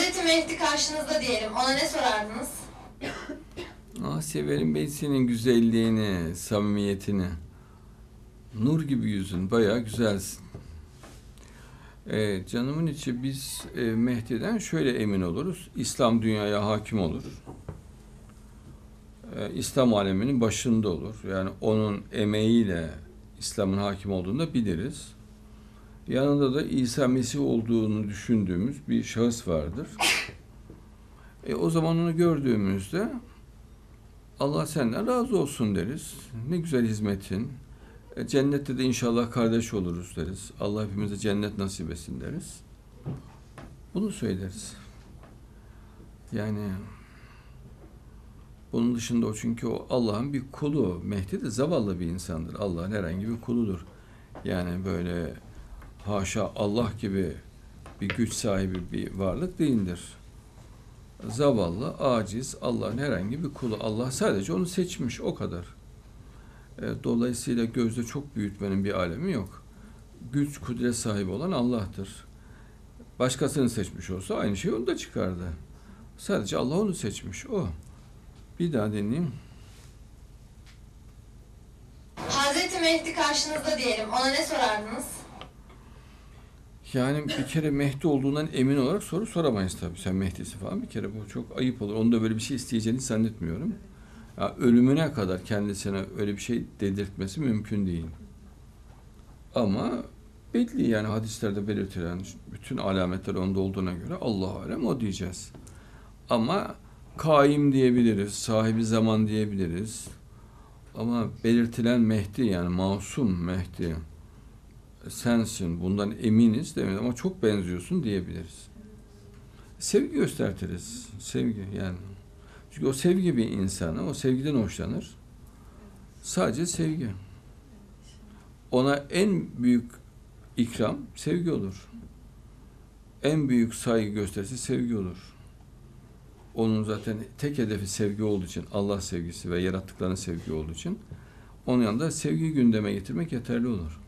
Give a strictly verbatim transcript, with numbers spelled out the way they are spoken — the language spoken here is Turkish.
Hazreti Mehdi karşınızda diyelim. Ona ne sorardınız? Ah severim ben senin güzelliğini, samimiyetini. Nur gibi yüzün, bayağı güzelsin. Ee, canımın içi biz e, Mehdi'den şöyle emin oluruz. İslam dünyaya hakim olur. Ee, İslam aleminin başında olur. Yani onun emeğiyle İslam'ın hakim olduğunu da biliriz. Yanında da İsa Mesih olduğunu düşündüğümüz bir şahıs vardır. E, o zaman onu gördüğümüzde Allah senden razı olsun deriz. Ne güzel hizmetin. E, cennette de inşallah kardeş oluruz deriz. Allah hepimize cennet nasip etsin deriz. Bunu söyleriz. Yani bunun dışında o, çünkü o Allah'ın bir kulu. Mehdi de zavallı bir insandır. Allah'ın herhangi bir kuludur. Yani böyle haşa Allah gibi bir güç sahibi bir varlık değildir. Zavallı, aciz, Allah'ın herhangi bir kulu. Allah sadece onu seçmiş, o kadar. Dolayısıyla gözde çok büyütmenin bir alemi yok. Güç, kudret sahibi olan Allah'tır. Başkasını seçmiş olsa aynı şey onu da çıkardı. Sadece Allah onu seçmiş, o. Bir daha dinleyeyim. Hazreti Mehdi karşınızda diyelim. Ona ne sorardınız? Yani bir kere Mehdi olduğundan emin olarak soru soramayız tabii. Sen Mehdi'si falan, bir kere bu çok ayıp olur. Onu da böyle bir şey isteyeceğini zannetmiyorum. Ya ölümüne kadar kendisine öyle bir şey dedirtmesi mümkün değil. Ama belli, yani hadislerde belirtilen bütün alametler onda olduğuna göre Allah alem o diyeceğiz. Ama kaim diyebiliriz, sahibi zaman diyebiliriz. Ama belirtilen Mehdi, yani masum Mehdi, sensin, bundan eminiz demeyiz ama çok benziyorsun diyebiliriz. Sevgi gösteririz, sevgi yani. Çünkü o sevgi bir insana, o sevgiden hoşlanır. Sadece sevgi. Ona en büyük ikram sevgi olur. En büyük saygı gösterisi sevgi olur. Onun zaten tek hedefi sevgi olduğu için, Allah sevgisi ve yarattıklarının sevgi olduğu için, onun yanında sevgi gündeme getirmek yeterli olur.